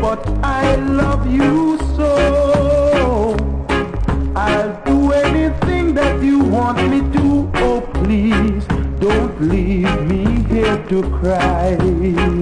but I love you so. I'll do anything that you want me to. Oh, please, don't leave me here to cry.